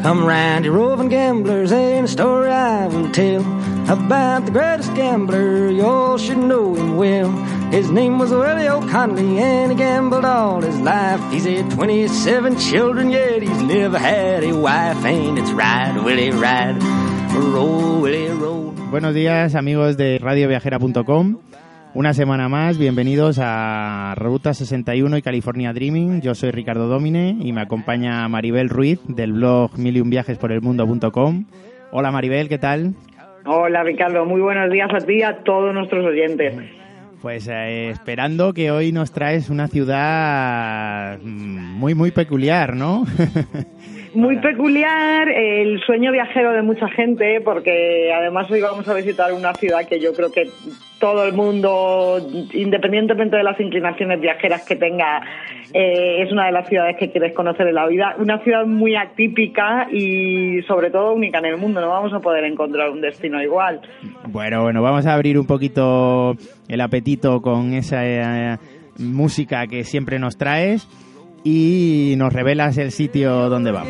Come round to roving gamblers and a story I will tell about the greatest gambler, you all should know him well. His name was Willie O'Connelly and he gambled all his life. He's had 27 children yet he's never had a wife. And it's ride, Willie, ride, roll, Willie, roll. Buenos días amigos de radioviajera.com. Una semana más, bienvenidos a Ruta 61 y California Dreaming. Yo soy Ricardo Domine y me acompaña Maribel Ruiz del blog miliunviajesporelmundo.com. Hola Maribel, ¿qué tal? Hola Ricardo, muy buenos días a ti y a todos nuestros oyentes. Pues esperando que hoy nos traes una ciudad muy peculiar, ¿no? Muy peculiar, el sueño viajero de mucha gente, porque además hoy vamos a visitar una ciudad que yo creo que todo el mundo, independientemente de las inclinaciones viajeras que tenga, es una de las ciudades que quieres conocer en la vida. Una ciudad muy atípica y sobre todo única en el mundo, no vamos a poder encontrar un destino igual. Bueno, vamos a abrir un poquito el apetito con esa música que siempre nos traes. Y nos revelas el sitio donde vamos.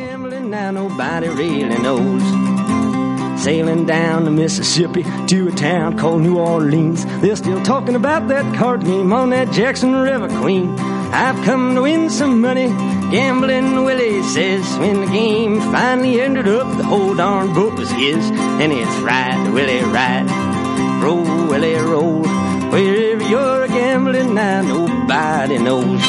Sailing down the Mississippi to a town called New Orleans. They're still talking about that card game on that Jackson River Queen. I've come to win some money, gambling Willie says. When the game finally ended up, the whole darn book was his. And it's ride, Willie, ride, roll, Willie, roll. Wherever you're gambling now, nobody knows.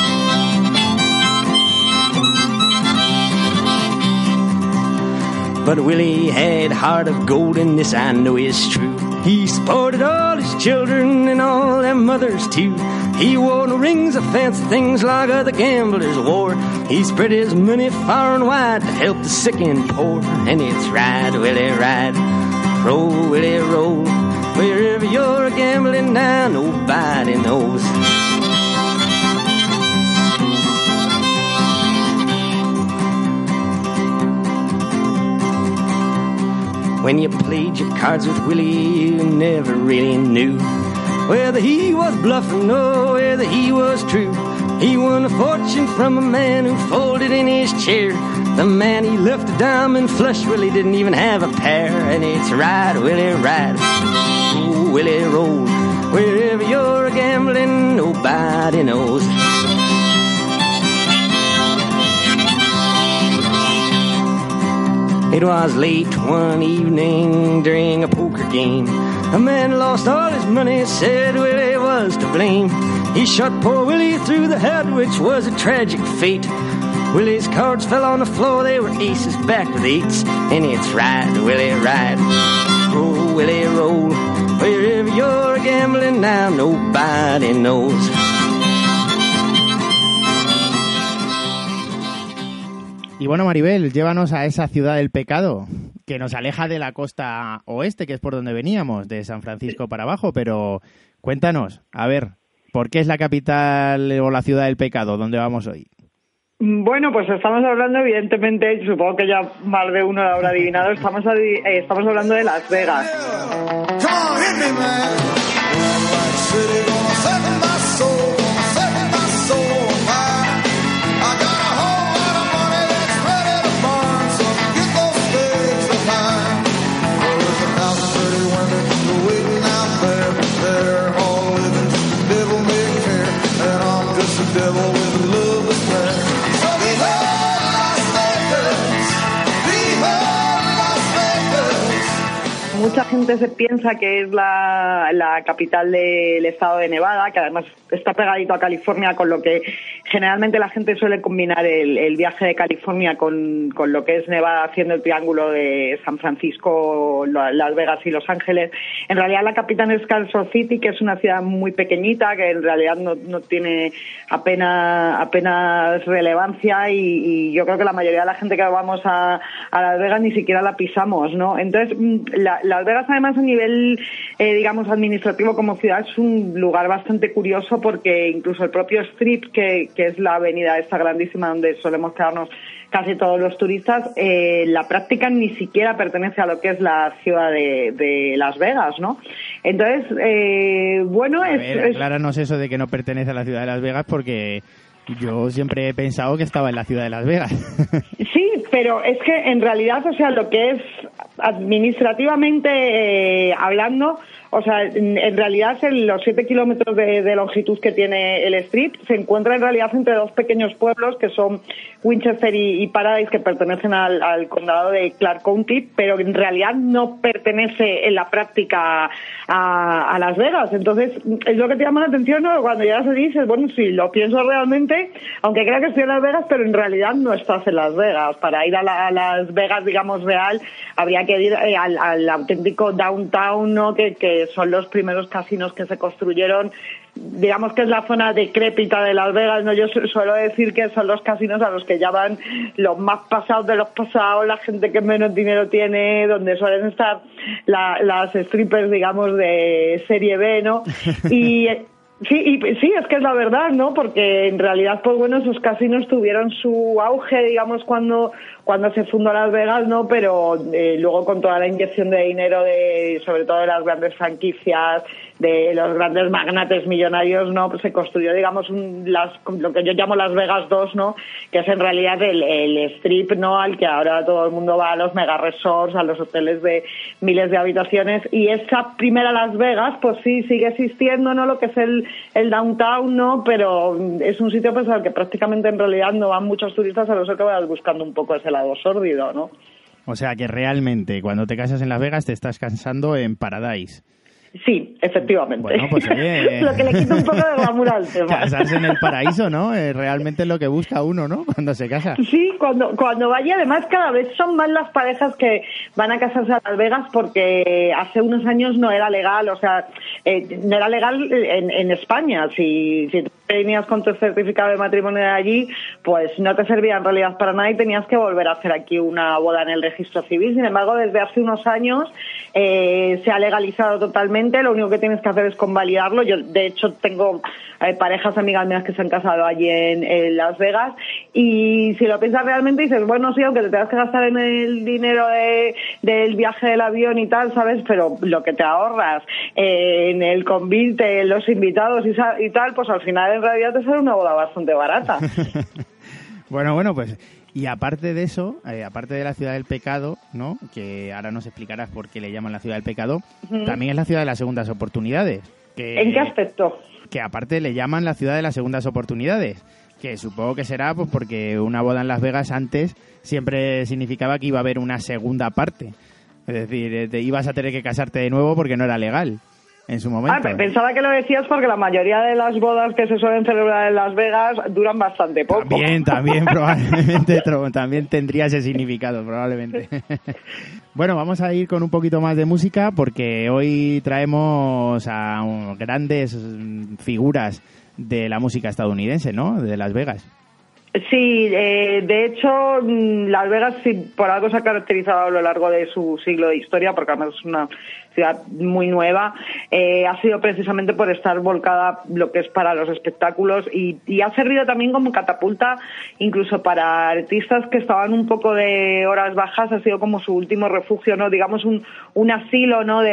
But Willie had heart of gold, and this I know is true. He supported all his children and all their mothers too. He wore no rings or fancy things like other gamblers wore. He spread his money far and wide to help the sick and poor. And it's ride, Willie, ride, roll, Willie, roll. Wherever you're gambling now, nobody knows. When you played your cards with Willie, you never really knew whether he was bluffing or whether he was true. He won a fortune from a man who folded in his chair. The man he left a diamond flush, Willie didn't even have a pair. And it's ride, Willie, ride, roll, Willie, roll. Wherever you're gambling, nobody knows. It was late one evening during a poker game. A man lost all his money, said Willie was to blame. He shot poor Willie through the head, which was a tragic fate. Willie's cards fell on the floor, they were aces backed with eights. And it's ride, Willie, ride, roll, Willie, roll. Wherever you're gambling now, nobody knows. Y bueno, Maribel, llévanos a esa ciudad del pecado, que nos aleja de la costa oeste, que es por donde veníamos, de San Francisco para abajo, pero cuéntanos, a ver, ¿por qué es la capital o la ciudad del pecado donde vamos hoy? Bueno, pues estamos hablando, evidentemente, supongo que ya más de uno lo habrá adivinado, estamos hablando de Las Vegas. Mucha gente se piensa que es la capital del estado de Nevada, que además está pegadito a California, con lo que generalmente la gente suele combinar el viaje de California con lo que es Nevada, haciendo el triángulo de San Francisco, Las Vegas y Los Ángeles. En realidad la capital es Kansas City, que es una ciudad muy pequeñita, que en realidad no tiene apenas relevancia y yo creo que la mayoría de la gente que vamos a Las Vegas ni siquiera la pisamos, ¿no? Entonces, Las Vegas además a nivel, digamos, administrativo como ciudad es un lugar bastante curioso porque incluso el propio Strip, que es la avenida esta grandísima donde solemos quedarnos casi todos los turistas, la práctica ni siquiera pertenece a lo que es la ciudad de Las Vegas, ¿no? Entonces, bueno, acláranos eso de que no pertenece a la ciudad de Las Vegas porque Yo siempre he pensado que estaba en la ciudad de Las Vegas. Sí, pero es que en realidad, o sea, lo que es administrativamente hablando, o sea, en realidad los 7 kilómetros de longitud que tiene el Strip se encuentra en realidad entre dos pequeños pueblos que son Winchester y Paradise, que pertenecen al condado de Clark County, pero en realidad no pertenece en la práctica a Las Vegas. Entonces, es lo que te llama la atención, ¿no? Cuando llegas allí dices, bueno, si lo pienso realmente, aunque crea que estoy en Las Vegas, pero en realidad no estás en Las Vegas. Para ir a Las Vegas, digamos, real, habría que ir al auténtico downtown, ¿no? Que son los primeros casinos que se construyeron, digamos que es la zona decrépita de Las Vegas, ¿no? Yo suelo decir que son los casinos a los que ya van los más pasados de los pasados, la gente que menos dinero tiene, donde suelen estar las strippers, digamos, de serie B, ¿no? Y sí, es que es la verdad, ¿no? Porque en realidad, pues bueno, esos casinos tuvieron su auge, digamos, cuando se fundó Las Vegas, ¿no? Pero luego con toda la inyección de dinero sobre todo de las grandes franquicias, de los grandes magnates millonarios, ¿no? Pues se construyó, digamos, lo que yo llamo Las Vegas 2, ¿no? Que es en realidad el strip, ¿no? Al que ahora todo el mundo va, a los mega resorts, a los hoteles de miles de habitaciones. Y esa primera Las Vegas, pues sí, sigue existiendo, ¿no? Lo que es el downtown, ¿no? Pero es un sitio pues al que prácticamente en realidad no van muchos turistas, a no ser que vayas buscando un poco ese lado sórdido, ¿no? O sea que realmente cuando te casas en Las Vegas te estás casando en Paradise. Sí, efectivamente. Bueno, pues oye, lo que le quita un poco de glamour al tema. Casarse en el paraíso, ¿no? Realmente es lo que busca uno, ¿no? Cuando se casa. Sí, cuando vaya, además cada vez son más las parejas que van a casarse a Las Vegas, porque hace unos años no era legal, o sea, no era legal en España. Si venías con tu certificado de matrimonio de allí, pues no te servía en realidad para nada y tenías que volver a hacer aquí una boda en el registro civil. Sin embargo, desde hace unos años se ha legalizado totalmente. Lo único que tienes que hacer es convalidarlo. Yo, de hecho, tengo parejas amigas mías que se han casado allí en Las Vegas, y si lo piensas realmente dices, bueno, sí, aunque te tengas que gastar en el dinero del viaje del avión y tal, ¿sabes? Pero lo que te ahorras en el convite, en los invitados y tal, pues al final en realidad te sale una boda bastante barata. Bueno, pues... Y aparte de eso, aparte de la ciudad del pecado, ¿no? Que ahora nos explicarás por qué le llaman la ciudad del pecado, también es la ciudad de las segundas oportunidades. ¿En qué aspecto? Que aparte le llaman la ciudad de las segundas oportunidades, que supongo que será pues porque una boda en Las Vegas antes siempre significaba que iba a haber una segunda parte. Es decir, te ibas a tener que casarte de nuevo porque no era legal en su momento. Pensaba que lo decías porque la mayoría de las bodas que se suelen celebrar en Las Vegas duran bastante poco. También probablemente también tendría ese significado, probablemente. Bueno, vamos a ir con un poquito más de música porque hoy traemos a grandes figuras de la música estadounidense, ¿no? De Las Vegas. Sí, de hecho, Las Vegas sí, por algo se ha caracterizado a lo largo de su siglo de historia, porque además es una ciudad muy nueva, ha sido precisamente por estar volcada lo que es para los espectáculos y ha servido también como catapulta incluso para artistas que estaban un poco de horas bajas. Ha sido como su último refugio, ¿no? Digamos un asilo, ¿no?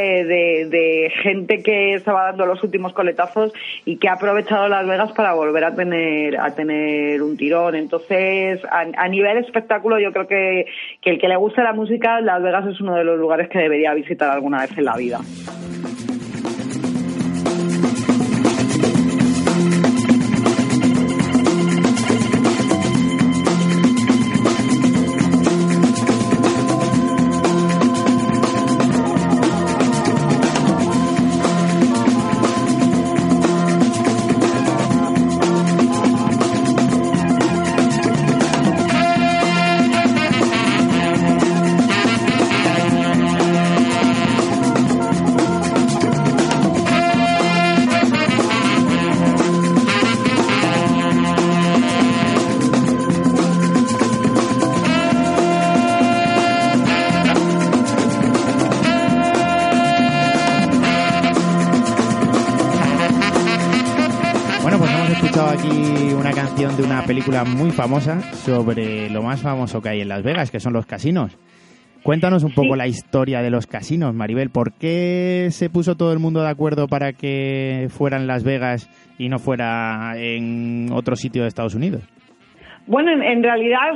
de gente que estaba dando los últimos coletazos y que ha aprovechado Las Vegas para volver a tener un tirón. Entonces, a nivel espectáculo, yo creo que el que le guste la música, Las Vegas es uno de los lugares que debería visitar alguna vez en la vida. De una película muy famosa sobre lo más famoso que hay en Las Vegas, que son los casinos. Cuéntanos un poco la historia de los casinos, Maribel. ¿Por qué se puso todo el mundo de acuerdo para que fuera en Las Vegas y no fuera en otro sitio de Estados Unidos? Bueno, en realidad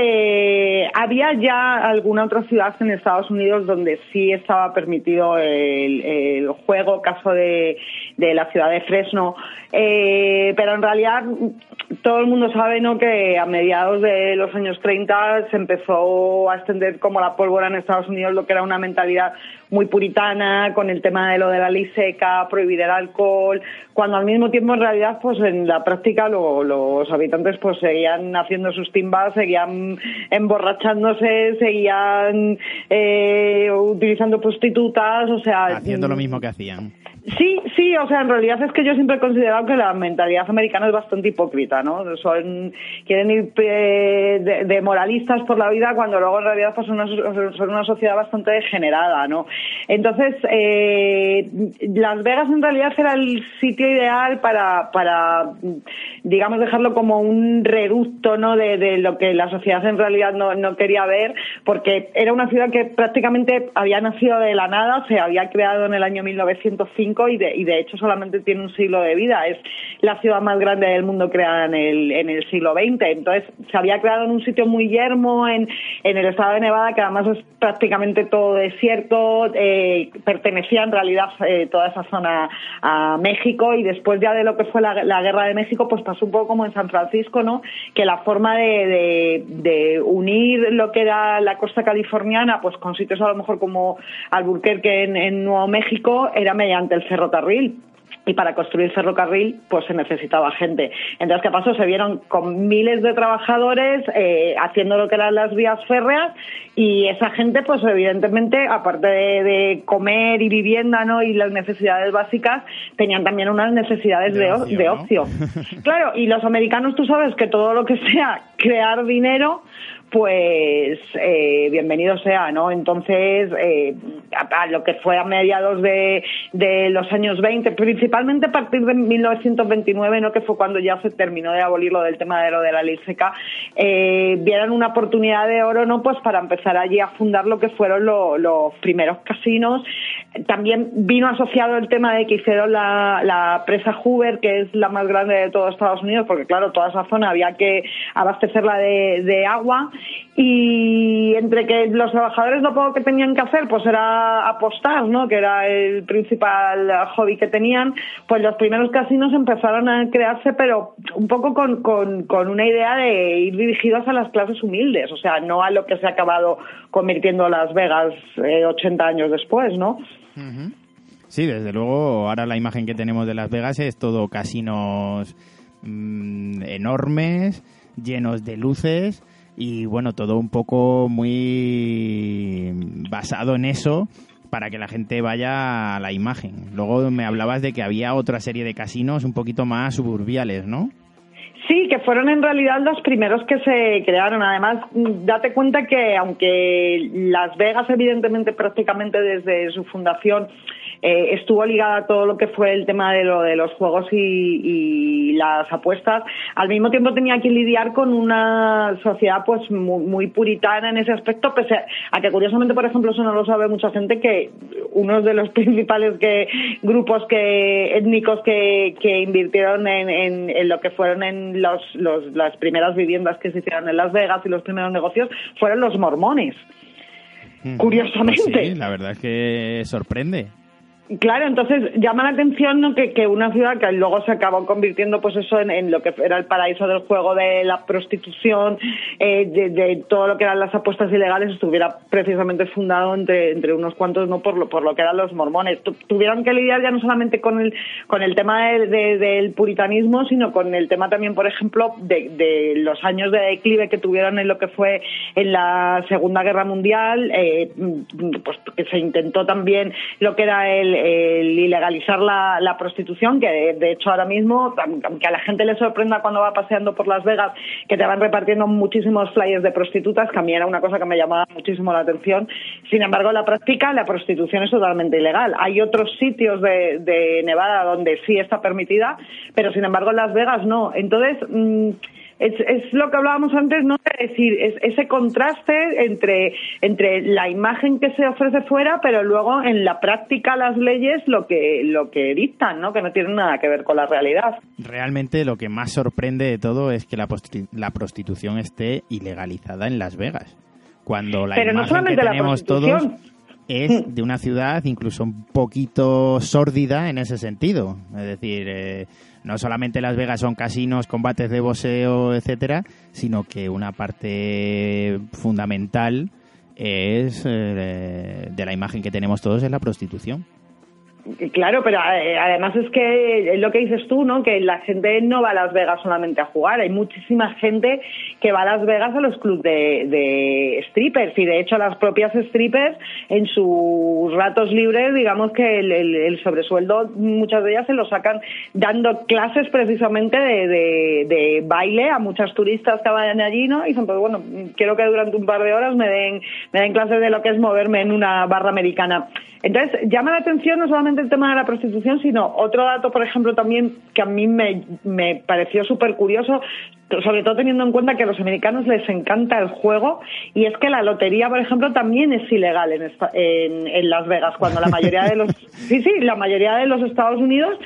había ya alguna otra ciudad en Estados Unidos donde sí estaba permitido el juego, caso de la ciudad de Fresno, pero en realidad todo el mundo sabe, ¿no?, que a mediados de los años 30 se empezó a extender como la pólvora en Estados Unidos lo que era una mentalidad muy puritana, con el tema de lo de la ley seca, prohibir el alcohol, cuando al mismo tiempo en realidad pues en la práctica los habitantes pues seguían haciendo sus timbas, seguían emborrachándose, seguían utilizando prostitutas, o sea... Haciendo lo mismo que hacían. Sí, o sea, en realidad es que yo siempre he considerado que la mentalidad americana es bastante hipócrita, ¿no? Quieren ir de moralistas por la vida cuando luego en realidad pues son una sociedad bastante degenerada, ¿no? Entonces, Las Vegas en realidad era el sitio ideal para digamos, dejarlo como un reducto, ¿no?, de lo que la sociedad en realidad no quería ver, porque era una ciudad que prácticamente había nacido de la nada, se había creado en el año 1905 y de hecho solamente tiene un siglo de vida. Es la ciudad más grande del mundo creada en el siglo XX. Entonces se había creado en un sitio muy yermo en el estado de Nevada, que además es prácticamente todo desierto. Pertenecía en realidad toda esa zona a México, y después ya de lo que fue la guerra de México pues pasó un poco como en San Francisco, ¿no?, que la forma de unir lo que era la costa californiana pues con sitios a lo mejor como Albuquerque en Nuevo México era mediante el ferrocarril. Y para construir ferrocarril, pues se necesitaba gente. Entonces, ¿qué pasó? Se vieron con miles de trabajadores haciendo lo que eran las vías férreas, y esa gente, pues evidentemente, aparte de comer y vivienda, ¿no?, y las necesidades básicas, tenían también unas necesidades de ocio. Claro, y los americanos, tú sabes que todo lo que sea crear dinero, pues bienvenido sea, ¿no? Entonces, a lo que fue a mediados de los años 20, principalmente a partir de 1929, ¿no?, que fue cuando ya se terminó de abolir lo del tema de lo de la ley seca, vieron una oportunidad de oro, ¿no?, pues para empezar allí a fundar lo que fueron los primeros casinos. También vino asociado el tema de que hicieron la presa Hoover, que es la más grande de todo Estados Unidos, porque claro, toda esa zona había que abastecerla de agua, y entre que los trabajadores lo poco que tenían que hacer pues era apostar, ¿no?, que era el principal hobby que tenían, pues los primeros casinos empezaron a crearse, pero un poco con una idea de ir dirigidos a las clases humildes, o sea, no a lo que se ha acabado convirtiendo Las Vegas 80 años después, ¿no? Uh-huh. Sí, desde luego, ahora la imagen que tenemos de Las Vegas es todo casinos enormes, llenos de luces, y bueno, todo un poco muy basado en eso para que la gente vaya a la imagen. Luego me hablabas de que había otra serie de casinos un poquito más suburbiales, ¿no? Sí, que fueron en realidad los primeros que se crearon. Además, date cuenta que aunque Las Vegas, evidentemente, prácticamente desde su fundación estuvo ligada a todo lo que fue el tema de los juegos y las apuestas, al mismo tiempo tenía que lidiar con una sociedad pues muy puritana en ese aspecto, pese a que curiosamente, por ejemplo, eso no lo sabe mucha gente, que uno de los principales grupos étnicos que invirtieron en lo que fueron en las primeras viviendas que se hicieron en Las Vegas y los primeros negocios fueron los mormones. Curiosamente. Pues sí, la verdad es que sorprende. Claro, entonces llama la atención, ¿no?, que una ciudad que luego se acabó convirtiendo pues eso en lo que era el paraíso del juego, de la prostitución, de todo lo que eran las apuestas ilegales, estuviera precisamente fundado entre unos cuantos, no por lo que eran los mormones. Tuvieron que lidiar ya no solamente con el tema del puritanismo, sino con el tema también, por ejemplo, de los años de declive que tuvieron en lo que fue en la Segunda Guerra Mundial, pues que se intentó también lo que era el ilegalizar la prostitución, que de hecho ahora mismo, aunque a la gente le sorprenda cuando va paseando por Las Vegas, que te van repartiendo muchísimos flyers de prostitutas, que a mí era una cosa que me llamaba muchísimo la atención. Sin embargo, en la práctica, la prostitución es totalmente ilegal. Hay otros sitios de Nevada donde sí está permitida, pero sin embargo en Las Vegas no. Entonces, es lo que hablábamos antes, ¿no? Es decir, ese contraste entre la imagen que se ofrece fuera, pero luego en la práctica las leyes lo que dictan, ¿no? Que no tienen nada que ver con la realidad. Realmente lo que más sorprende de todo es que la prostitución esté ilegalizada en Las Vegas, cuando la pero imagen no que tenemos todos es de una ciudad incluso un poquito sórdida en ese sentido. Es decir, no solamente Las Vegas son casinos, combates de boxeo, etcétera, sino que una parte fundamental es de la imagen que tenemos todos es la prostitución. Claro, pero además es que es lo que dices tú, ¿no? Que la gente no va a Las Vegas solamente a jugar. Hay muchísima gente que va a Las Vegas a los clubs de strippers, y de hecho las propias strippers en sus ratos libres, digamos que el sobresueldo muchas de ellas se lo sacan dando clases precisamente de baile a muchas turistas que vayan allí, ¿no? Y dicen, pues bueno, quiero que durante un par de horas me den clases de lo que es moverme en una barra americana. Entonces, llama la atención no solamente el tema de la prostitución, sino otro dato, por ejemplo, también que a mí me pareció súper curioso, sobre todo teniendo en cuenta que a los americanos les encanta el juego, y es que la lotería, por ejemplo, también es ilegal en Las Vegas, cuando la mayoría de los la mayoría de los Estados Unidos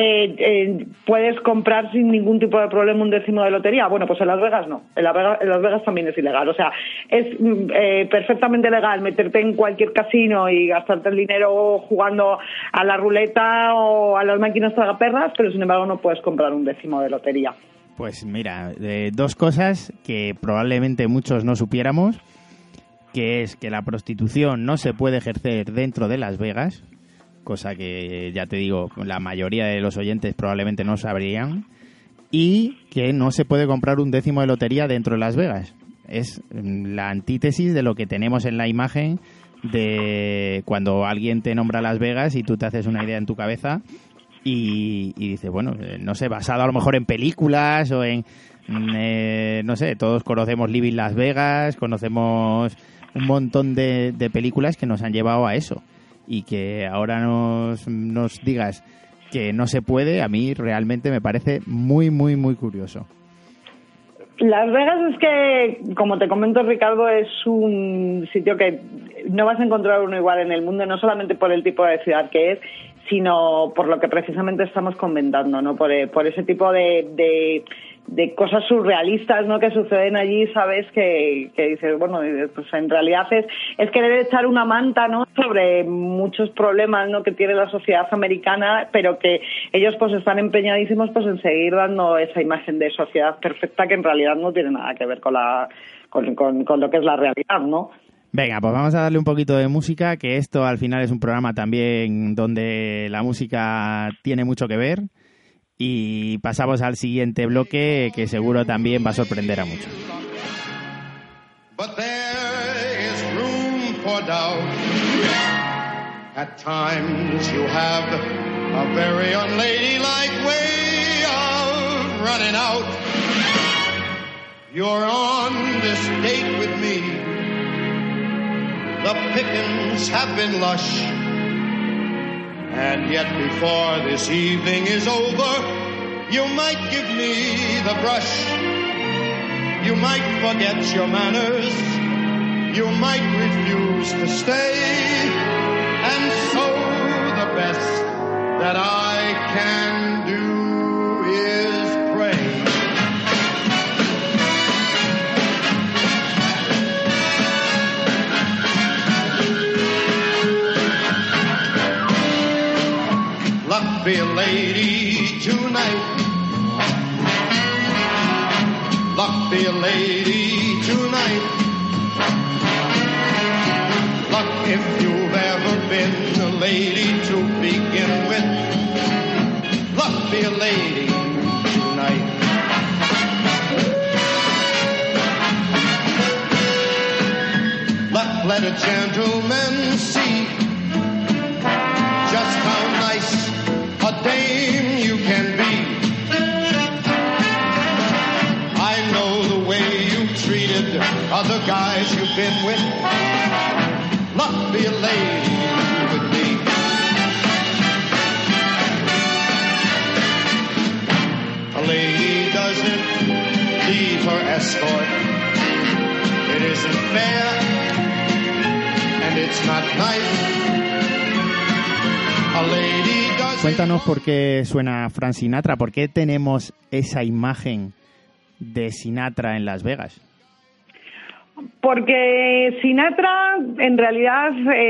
puedes comprar sin ningún tipo de problema un décimo de lotería. Bueno, pues en Las Vegas no, en Las Vegas también es ilegal. O sea, es perfectamente legal meterte en cualquier casino y gastarte el dinero jugando a la ruleta o a las máquinas tragaperras, pero sin embargo no puedes comprar un décimo de lotería. Pues mira, dos cosas que probablemente muchos no supiéramos, que es que la prostitución no se puede ejercer dentro de Las Vegas, cosa que, ya te digo, la mayoría de los oyentes probablemente no sabrían, y que no se puede comprar un décimo de lotería dentro de Las Vegas. Es la antítesis de lo que tenemos en la imagen de cuando alguien te nombra Las Vegas y tú te haces una idea en tu cabeza y dices, bueno, no sé, basado a lo mejor en películas o en, no sé, todos conocemos Living Las Vegas, conocemos un montón de películas que nos han llevado a eso, y que ahora nos digas que no se puede, a mí realmente me parece muy, muy, muy curioso. Las Vegas es que, como te comento, Ricardo, es un sitio que no vas a encontrar uno igual en el mundo, no solamente por el tipo de ciudad que es, sino por lo que precisamente estamos comentando, ¿no? Por ese tipo de cosas surrealistas, ¿no? Que suceden allí, sabes, que dices, bueno, pues en realidad es querer echar una manta, ¿no? Sobre muchos problemas, ¿no? Que tiene la sociedad americana, pero que ellos pues están empeñadísimos pues en seguir dando esa imagen de sociedad perfecta que en realidad no tiene nada que ver con lo que es la realidad, ¿no? Venga, pues vamos a darle un poquito de música, que esto al final es un programa también donde la música tiene mucho que ver, y pasamos al siguiente bloque que seguro también va a sorprender a muchos. But there is room for doubt. At times you have a very unladylike way of running out. You're on this date with me. The pickings have been lush, and yet before this evening is over, you might give me the brush. You might forget your manners, you might refuse to stay, and so the best that I can do is pray. Luck be a lady tonight. Luck be a lady tonight. Luck if you've ever been a lady to begin with. Luck be a lady tonight. Luck let a gentleman see just how nice a dame you can be. I know the way you've treated other guys you've been with. Luck be a lady with me. A lady doesn't leave fair, and it's not nice. A lady doesn't... Cuéntanos por qué suena Frank Sinatra, por qué tenemos esa imagen de Sinatra en Las Vegas. Porque Sinatra en realidad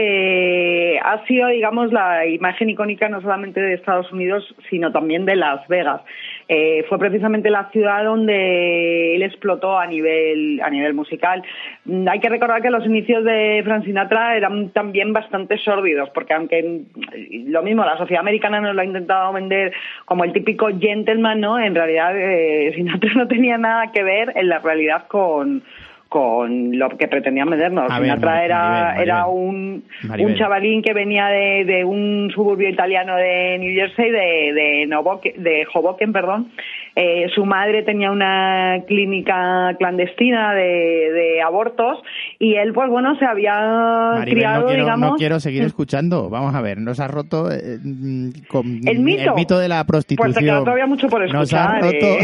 ha sido, digamos, la imagen icónica no solamente de Estados Unidos, sino también de Las Vegas. Fue precisamente la ciudad donde él explotó a nivel musical. Hay que recordar que los inicios de Frank Sinatra eran también bastante sórdidos, porque aunque lo mismo la sociedad americana nos lo ha intentado vender como el típico gentleman, ¿no? En realidad Sinatra no tenía nada que ver en la realidad con lo que pretendían vendernos. Sinatra era un chavalín que venía de un suburbio italiano de New Jersey, de Hoboken, perdón. Su madre tenía una clínica clandestina de abortos y él, pues bueno, se había criado, no quiero seguir escuchando. Vamos a ver, nos ha roto con el mito de la prostitución. Pues te queda todavía mucho por escuchar.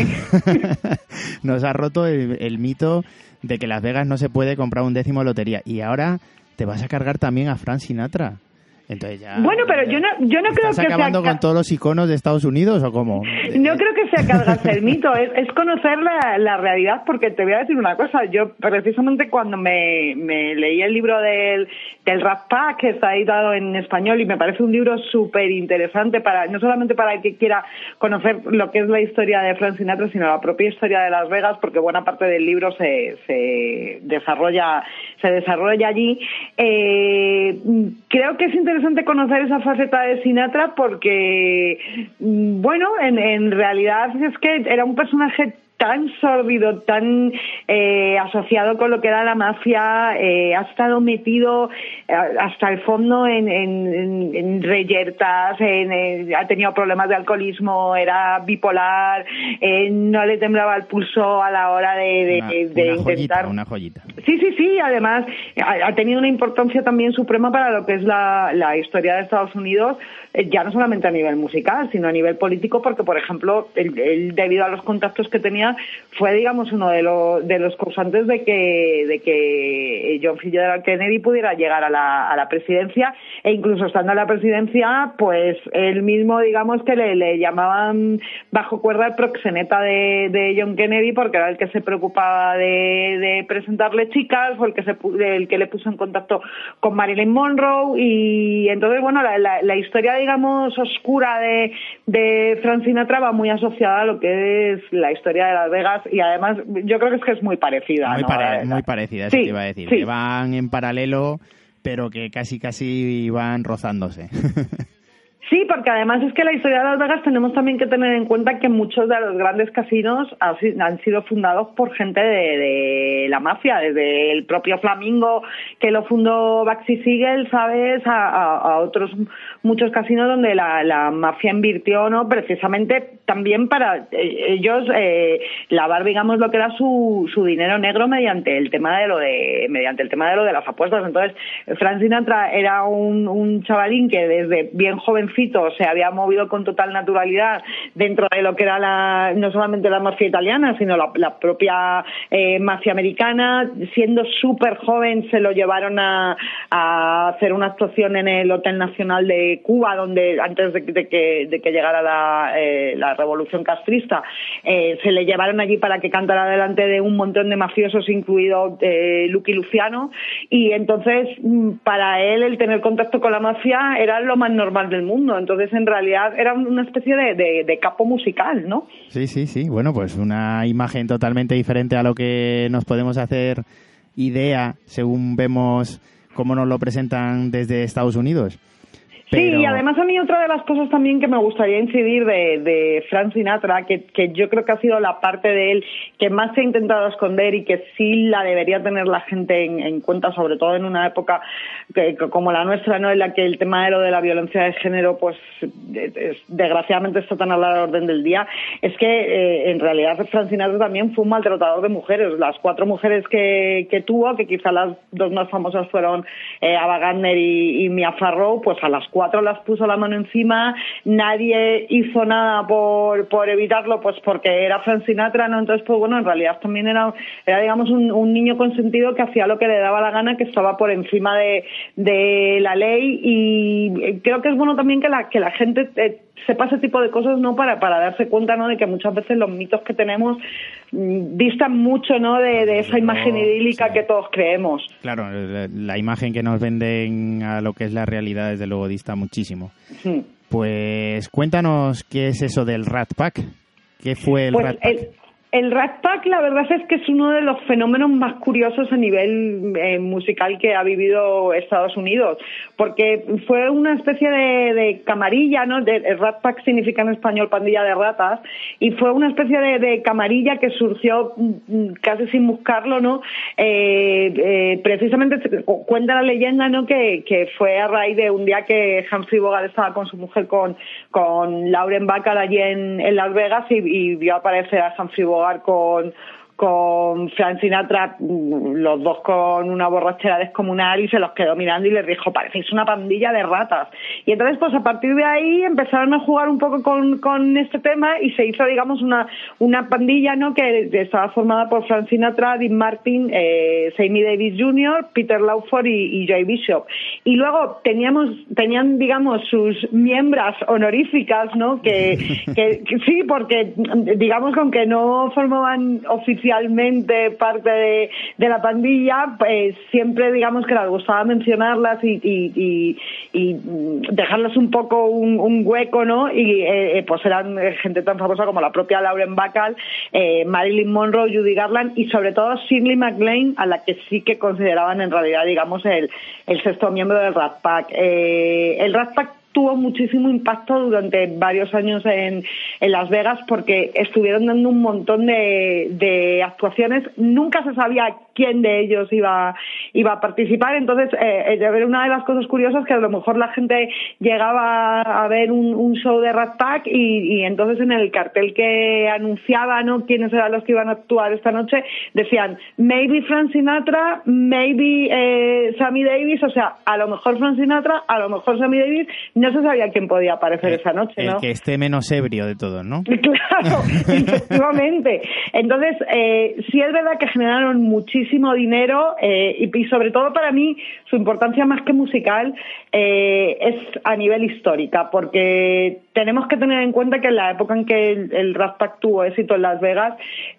Nos ha roto el mito de que Las Vegas no se puede comprar un décimo de lotería. Y ahora te vas a cargar también a Frank Sinatra. Entonces ya... Bueno, pero yo no creo que ¿estás acabando con todos los iconos de Estados Unidos o cómo? No creo que sea cargarse el mito, es conocer la realidad, porque te voy a decir una cosa. Yo precisamente cuando me leí el libro del Rat Pack, que está editado en español, y me parece un libro súper interesante, no solamente para el que quiera conocer lo que es la historia de Frank Sinatra, sino la propia historia de Las Vegas, porque buena parte del libro se desarrolla allí. Creo que es interesante conocer esa faceta de Sinatra porque, bueno, en realidad es que era un personaje tan sórdido, tan asociado con lo que era la mafia, ha estado metido hasta el fondo en reyertas, ha tenido problemas de alcoholismo, era bipolar, no le temblaba el pulso a la hora de intentar... Una joyita. Sí, además ha tenido una importancia también suprema para lo que es la historia de Estados Unidos, ya no solamente a nivel musical, sino a nivel político, porque, por ejemplo, él debido a los contactos que tenía, fue, digamos, uno de los causantes de que John F. Kennedy pudiera llegar a la presidencia, e incluso estando en la presidencia, pues él mismo, digamos, que le llamaban bajo cuerda el proxeneta de John Kennedy, porque era el que se preocupaba de presentarle chicas, o el que le puso en contacto con Marilyn Monroe, y entonces, bueno, la historia, digamos, oscura de Frank Sinatra va muy asociada a lo que es la historia de Las Vegas, y además yo creo que es muy parecida. Muy parecida, eso te iba a decir. Sí. Que van en paralelo, pero que casi van rozándose. Sí, porque además es que la historia de Las Vegas tenemos también que tener en cuenta que muchos de los grandes casinos han sido fundados por gente de la mafia, desde el propio Flamingo, que lo fundó Bugsy Siegel, ¿sabes?, a otros muchos casinos donde la mafia invirtió, ¿no?, precisamente también para ellos lavar, digamos, lo que era su dinero negro mediante el tema de lo de las apuestas. Entonces, Frank Sinatra era un chavalín que desde bien jovencito se había movido con total naturalidad dentro de lo que era no solamente la mafia italiana, sino la propia mafia americana. Siendo súper joven se lo llevaron a hacer una actuación en el Hotel Nacional de Cuba, donde antes de que llegara la revolución castrista, se le llevaron allí para que cantara delante de un montón de mafiosos, incluido Lucky Luciano, y entonces para él el tener contacto con la mafia era lo más normal del mundo. Entonces, en realidad, era una especie de capo musical, ¿no? Sí. Bueno, pues una imagen totalmente diferente a lo que nos podemos hacer idea según vemos cómo nos lo presentan desde Estados Unidos. Pero... Sí, y además a mí otra de las cosas también que me gustaría incidir de Frank Sinatra, que yo creo que ha sido la parte de él que más se ha intentado esconder y que sí la debería tener la gente en cuenta, sobre todo en una época como la nuestra, ¿no?, en la que el tema de la violencia de género, pues desgraciadamente está tan a la orden del día, es que en realidad Frank Sinatra también fue un maltratador de mujeres. Las 4 mujeres que tuvo, que quizá las 2 más famosas fueron Ava Gardner y Mia Farrow, pues a las 4 4 las puso la mano encima, nadie hizo nada por evitarlo, pues porque era Frank Sinatra, ¿no? Entonces, pues bueno, en realidad también era digamos, un niño consentido que hacía lo que le daba la gana, que estaba por encima de la ley, y creo que es bueno también que la gente sepa ese tipo de cosas, ¿no? Para darse cuenta, ¿no? De que muchas veces los mitos que tenemos distan mucho, ¿no? De esa imagen idílica, sí, que todos creemos. Claro, la imagen que nos venden a lo que es la realidad, desde luego, dista muchísimo. Sí. Pues cuéntanos qué es eso del Rat Pack. ¿Qué fue el Rat Pack? El Rat Pack, la verdad es que es uno de los fenómenos más curiosos a nivel musical que ha vivido Estados Unidos, porque fue una especie de camarilla, ¿no? Rat Pack significa en español pandilla de ratas, y fue una especie de camarilla que surgió casi sin buscarlo, ¿no? Precisamente cuenta la leyenda, ¿no? Que fue a raíz de un día que Humphrey Bogart estaba con su mujer, con Lauren Bacall allí en Las Vegas, y vio aparecer a Humphrey Bogart con Frank Sinatra, los dos con una borrachera descomunal, y se los quedó mirando y les dijo: parecéis una pandilla de ratas. Y entonces, pues a partir de ahí empezaron a jugar un poco con este tema, y se hizo, digamos, una pandilla, ¿no? Que estaba formada por Frank Sinatra, Dean Martin, Sammy Davis Jr., Peter Lawford y Joy Bishop. Y luego tenían, digamos, sus miembros honoríficas, ¿no? Que sí, porque, digamos, aunque no formaban oficialmente parte de la pandilla, pues siempre, digamos, que les gustaba mencionarlas y dejarles un poco un hueco, ¿no? Y pues eran gente tan famosa como la propia Lauren Bacall, Marilyn Monroe, Judy Garland y sobre todo Shirley MacLaine, a la que sí que consideraban en realidad, digamos, el sexto miembro del Rat Pack. El Rat Pack tuvo muchísimo impacto durante varios años en Las Vegas, porque estuvieron dando un montón de actuaciones. Nunca se sabía quién de ellos iba a participar. Entonces, una de las cosas curiosas que a lo mejor la gente llegaba a ver un show de Rat Pack y entonces en el cartel que anunciaba, ¿no?, quiénes eran los que iban a actuar esta noche, decían maybe Frank Sinatra, maybe Sammy Davis. O sea, a lo mejor Frank Sinatra, a lo mejor Sammy Davis. No se sabía quién podía aparecer esa noche, ¿no? El que esté menos ebrio de todos, ¿no? Claro, efectivamente. Entonces, sí es verdad que generaron muchísimo dinero, y sobre todo para mí su importancia más que musical es a nivel histórica, porque tenemos que tener en cuenta que en la época en que el Rat Pack tuvo éxito en Las Vegas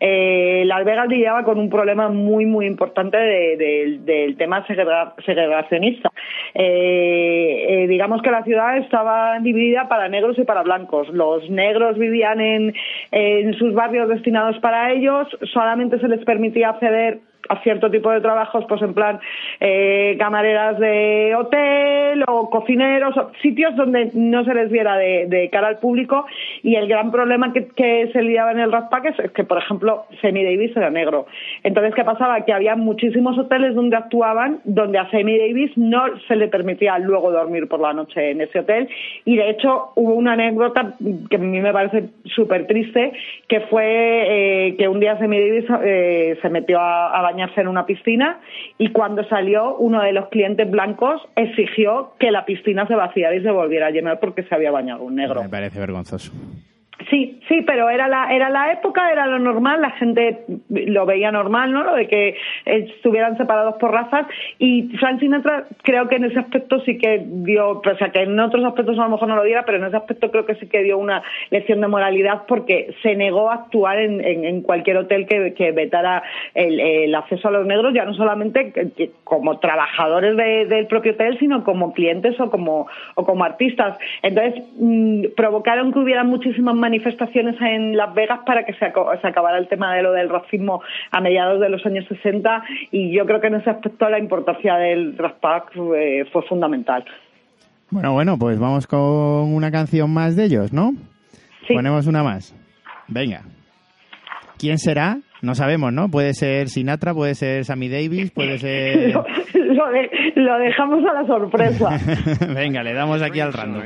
lidiaba con un problema muy, muy importante del tema segregacionista. Digamos que la ciudad estaba dividida para negros y para blancos. Los negros vivían en sus barrios destinados para ellos, solamente se les permitía acceder a cierto tipo de trabajos, pues en plan camareras de hotel o cocineros, o sitios donde no se les viera de cara al público. Y el gran problema que se lidiaba en el Rat Pack es que, por ejemplo, Sammy Davis era negro. Entonces, ¿qué pasaba? Que había muchísimos hoteles donde actuaban, donde a Sammy Davis no se le permitía luego dormir por la noche en ese hotel. Y de hecho hubo una anécdota que a mí me parece súper triste, que fue que un día Sammy Davis se metió a bañarse en una piscina, y cuando salió, uno de los clientes blancos exigió que la piscina se vaciara y se volviera a llenar porque se había bañado un negro. Me parece vergonzoso. Sí, pero era la época, era lo normal, la gente lo veía normal, ¿no? Lo de que estuvieran separados por razas. Y Frank Sinatra creo que en ese aspecto sí que dio, o sea, que en otros aspectos a lo mejor no lo diera, pero en ese aspecto creo que sí que dio una lección de moralidad, porque se negó a actuar en cualquier hotel que vetara el acceso a los negros, ya no solamente como trabajadores del propio hotel, sino como clientes o como artistas. Entonces, provocaron que hubiera muchísimas manifestaciones en Las Vegas para que se acabara el tema de lo del racismo a mediados de los años 60, y yo creo que en ese aspecto la importancia del Rat Pack fue fundamental. Bueno, pues vamos con una canción más de ellos, ¿no? Sí. Ponemos una más. Venga. ¿Quién será? No sabemos, ¿no? Puede ser Sinatra, puede ser Sammy Davis, puede ser... lo dejamos a la sorpresa. Venga, le damos aquí al random.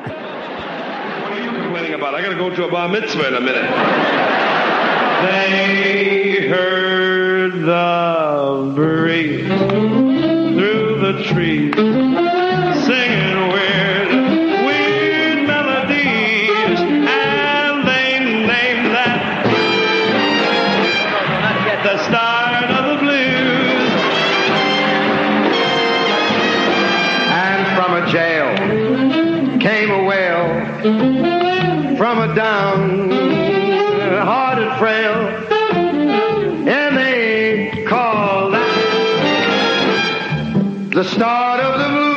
About. I gotta go to a bar mitzvah in a minute. They heard the breeze through the trees singing weird came a wail from a down-hearted frail, and they called that the start of the moon.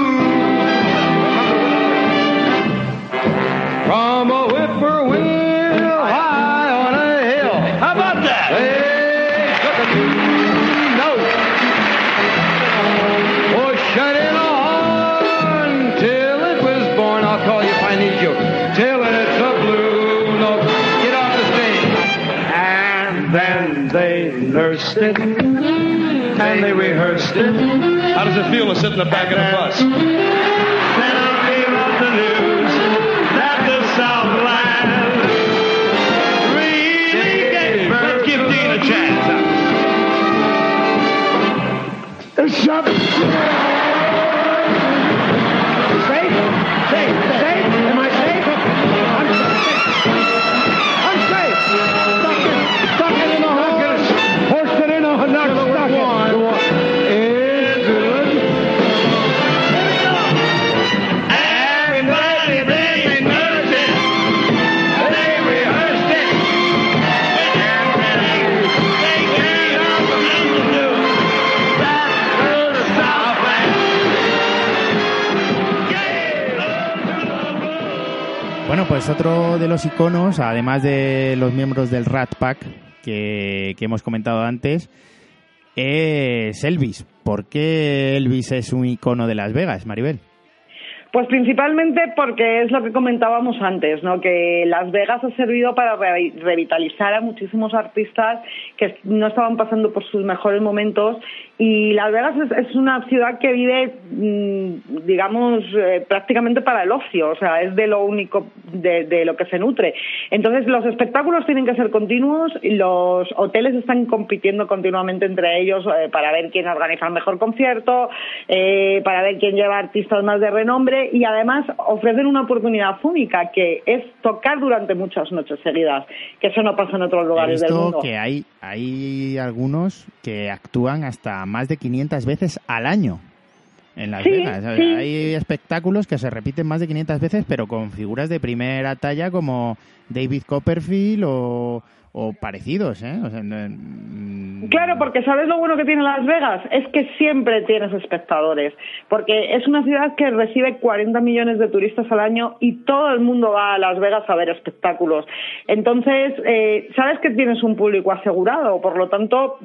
From a whippoorwill high on a hill. How about that? They took a note. Oh, shut in a horn till it was born. I'll call you if I need you. Till it's a blue note. Get off the stage. And then they nursed it. And they rehearsed it. How does it feel to sit in the back of the bus? Then I came up the news that the Southland really gave birth. Let's give Dean a chance. Shut up. Safe? Safe? Safe? Am I safe? I'm safe. Stuck it in the hole. Forced it in a hole. Stuck it. Everybody, they rehearsed it. They rehearsed it. And they came up the news. That's the Southland. Bueno, pues otro de los iconos, además de los miembros del Rat Pack que hemos comentado antes, es Elvis. ¿Por qué Elvis es un icono de Las Vegas, Maribel? Pues principalmente porque es lo que comentábamos antes, ¿no? Que Las Vegas ha servido para revitalizar a muchísimos artistas que no estaban pasando por sus mejores momentos, y Las Vegas es una ciudad que vive, digamos, prácticamente para el ocio, o sea, es de lo único de lo que se nutre. Entonces los espectáculos tienen que ser continuos, y los hoteles están compitiendo continuamente entre ellos para ver quién organiza el mejor concierto, para ver quién lleva artistas más de renombre, y además ofrecen una oportunidad única, que es tocar durante muchas noches seguidas, que eso no pasa en otros lugares del mundo. Que hay algunos que actúan hasta más de 500 veces al año en Las Vegas. Sí. Hay espectáculos que se repiten más de 500 veces, pero con figuras de primera talla como David Copperfield o parecidos, ¿eh? O sea, Claro, porque ¿sabes lo bueno que tiene Las Vegas? Es que siempre tienes espectadores, porque es una ciudad que recibe 40 millones de turistas al año y todo el mundo va a Las Vegas a ver espectáculos. Entonces, sabes que tienes un público asegurado, por lo tanto,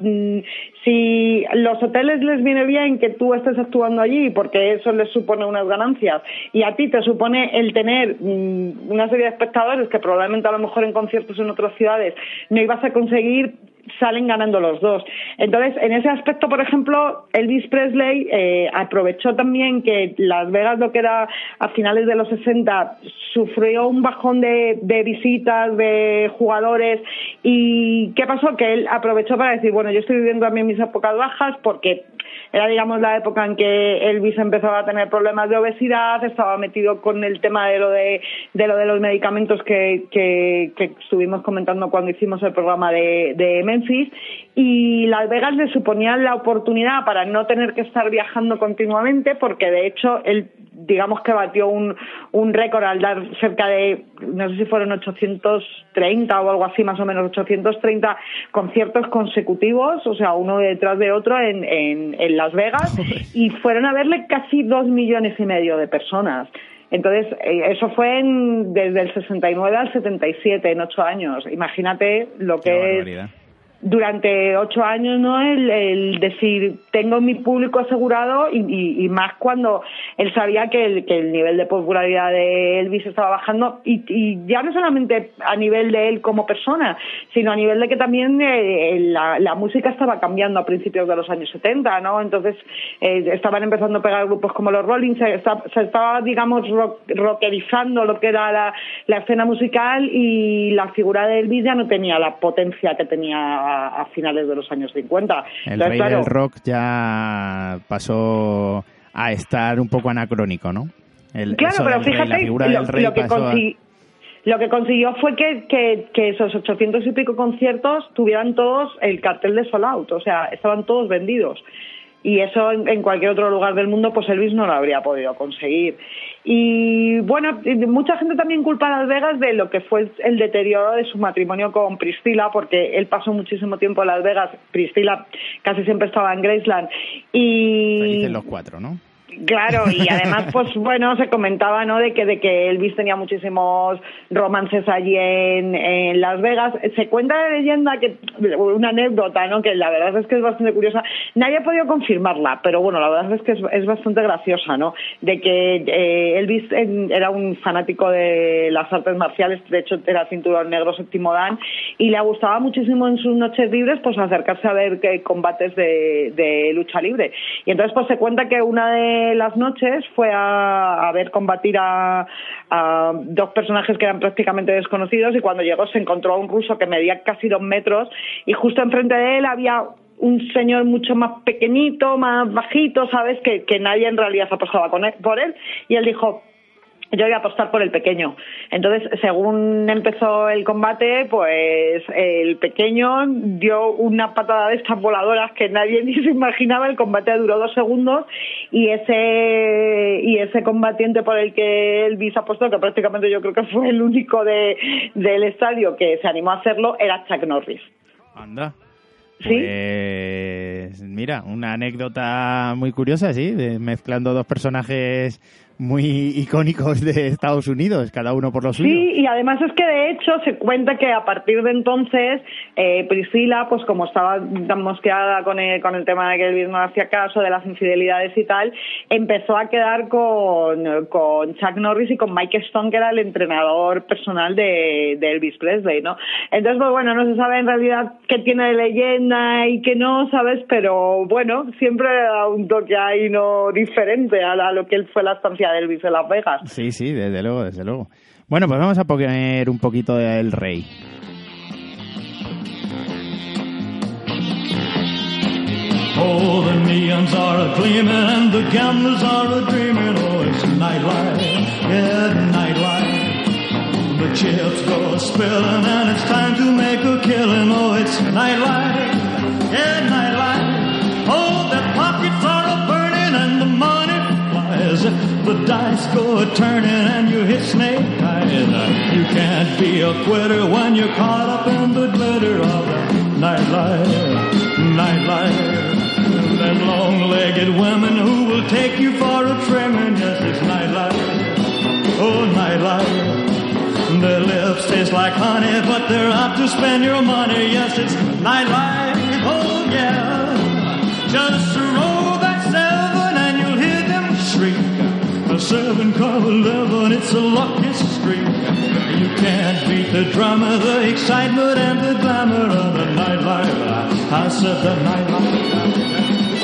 si los hoteles les viene bien que tú estés actuando allí, porque eso les supone unas ganancias, y a ti te supone el tener una serie de espectadores que probablemente a lo mejor en conciertos en otras ciudades no ibas a conseguir, salen ganando los dos. Entonces, en ese aspecto, por ejemplo, Elvis Presley aprovechó también que Las Vegas, lo que era a finales de los 60, sufrió un bajón de visitas, de jugadores, y ¿qué pasó? Que él aprovechó para decir, bueno, yo estoy viviendo también mis épocas bajas, porque era, digamos, la época en que Elvis empezaba a tener problemas de obesidad, estaba metido con el tema de lo de los medicamentos que estuvimos comentando cuando hicimos el programa de Memphis, y Las Vegas le suponía la oportunidad para no tener que estar viajando continuamente, porque de hecho él, digamos que batió un récord al dar cerca de, no sé si fueron 830 o algo así, más o menos 830 conciertos consecutivos, o sea, uno detrás de otro en Las Vegas, y fueron a verle casi 2,5 millones de personas. Entonces, eso fue desde el 69 al 77, en 8 años. Imagínate lo que es durante 8 años, ¿no? El decir, tengo mi público asegurado, y más cuando él sabía que el nivel de popularidad de Elvis estaba bajando, y ya no solamente a nivel de él como persona, sino a nivel de que también la música estaba cambiando a principios de los años 70, ¿no? Entonces estaban empezando a pegar grupos como los Rolling, se estaba, digamos, rockerizando lo que era la escena musical, y la figura de Elvis ya no tenía la potencia que tenía a finales de los años 50. El rey del rock ya pasó a estar un poco anacrónico, ¿no? Claro, pero fíjate, lo que consiguió fue que esos 800 y pico conciertos tuvieran todos el cartel de sold out, o sea, estaban todos vendidos. Y eso en cualquier otro lugar del mundo, pues Elvis no lo habría podido conseguir. Y bueno, mucha gente también culpa a Las Vegas de lo que fue el deterioro de su matrimonio con Priscilla, porque él pasó muchísimo tiempo en Las Vegas. Priscilla casi siempre estaba en Graceland. Y felices los cuatro, ¿no? Claro, y además, pues bueno, se comentaba, ¿no?, de que Elvis tenía muchísimos romances allí en Las Vegas. Se cuenta de leyenda, que una anécdota, ¿no?, que la verdad es que es bastante curiosa. Nadie ha podido confirmarla, pero bueno, la verdad es que es bastante graciosa, ¿no?, de que Elvis era un fanático de las artes marciales. De hecho, era cinturón negro séptimo dan, y le gustaba muchísimo en sus noches libres pues acercarse a ver combates de lucha libre. Y entonces pues se cuenta que una de las noches fue a ver combatir a dos personajes que eran prácticamente desconocidos, y cuando llegó se encontró a un ruso que medía casi 2 metros, y justo enfrente de él había un señor mucho más pequeñito, más bajito, ¿sabes?, que nadie en realidad apostaba por él, y él dijo: yo voy a apostar por el pequeño. Entonces, según empezó el combate, pues el pequeño dio una patada de estas voladoras que nadie ni se imaginaba. El combate duró 2 segundos, y ese combatiente por el que Elvis apostó, que prácticamente yo creo que fue el único del estadio que se animó a hacerlo, era Chuck Norris. Anda. ¿Sí? Pues mira, una anécdota muy curiosa, sí, mezclando dos personajes muy icónicos de Estados Unidos, cada uno por lo suyo. Sí, y además es que de hecho se cuenta que a partir de entonces Priscilla, pues como estaba tan mosqueada con el tema de que Elvis no hacía caso, de las infidelidades y tal, empezó a quedar con Chuck Norris y con Mike Stone, que era el entrenador personal de Elvis Presley, ¿no? Entonces, pues bueno, no se sabe en realidad qué tiene de leyenda y qué no, ¿sabes? Pero bueno, siempre da un toque ahí no diferente a lo que fue la estancia de Elvis en Las Vegas. Sí, sí, desde luego, desde luego. Bueno, pues vamos a poner un poquito del Rey. Oh, the neons are a-gleaming and the gamblers are a-dreaming. Oh, it's nightlife, yeah, nightlife. The chips go spilling and it's time to make a killing. Oh, it's nightlife, yeah, nightlife. Oh, their pockets are a-burning and the money flies. The dice go a-turning and you hit snake eyes. You can't be a quitter when you're caught up in the glitter of the nightlife, nightlife. Them long-legged women who will take you for a trimming. Yes, it's nightlife, oh, nightlife. Their lips taste like honey, but they're out to spend your money. Yes, it's nightlife, oh, yeah. Just roll that 7 and you'll hear them shriek. A 7 call 11, it's a lucky streak. You can't beat the drama, the excitement and the glamour of the nightlife. I said the nightlife.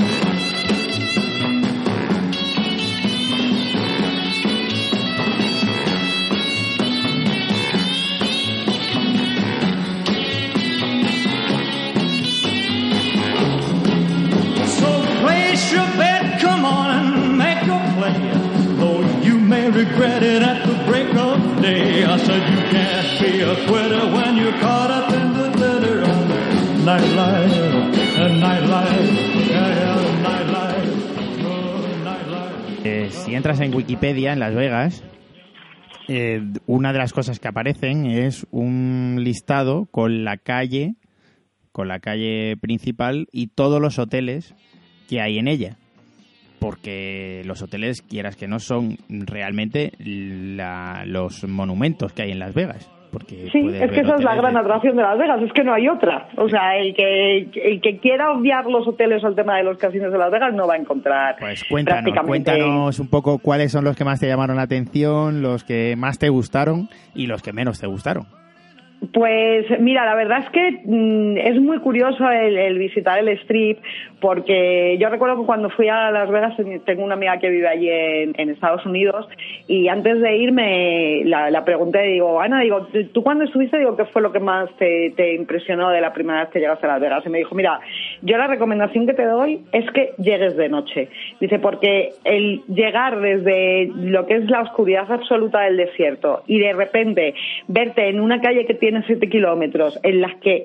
Regret it at the break of day. I said you can't be a quitter when you're caught up in the glitter of the nightlife, nightlife, yeah, nightlife, oh, nightlife. Si entras en Wikipedia en Las Vegas, una de las cosas que aparecen es un listado con la calle principal y todos los hoteles que hay en ella. Porque los hoteles, quieras que no, son realmente los monumentos que hay en Las Vegas. Porque sí, es que esa es la gran atracción de Las Vegas, es que no hay otra. O sea, el que quiera obviar los hoteles al tema de los casinos de Las Vegas no va a encontrar. Pues cuéntanos un poco cuáles son los que más te llamaron la atención, los que más te gustaron y los que menos te gustaron. Pues mira, la verdad es que es muy curioso el visitar el Strip, porque yo recuerdo que cuando fui a Las Vegas, tengo una amiga que vive allí en Estados Unidos, y antes de irme la pregunté, digo, Ana, digo, ¿tú cuando estuviste, digo, qué fue lo que más te impresionó de la primera vez que llegaste a Las Vegas? Y me dijo, mira, yo la recomendación que te doy es que llegues de noche. Dice, porque el llegar desde lo que es la oscuridad absoluta del desierto y de repente verte en una calle que tiene 7 kilómetros, en las que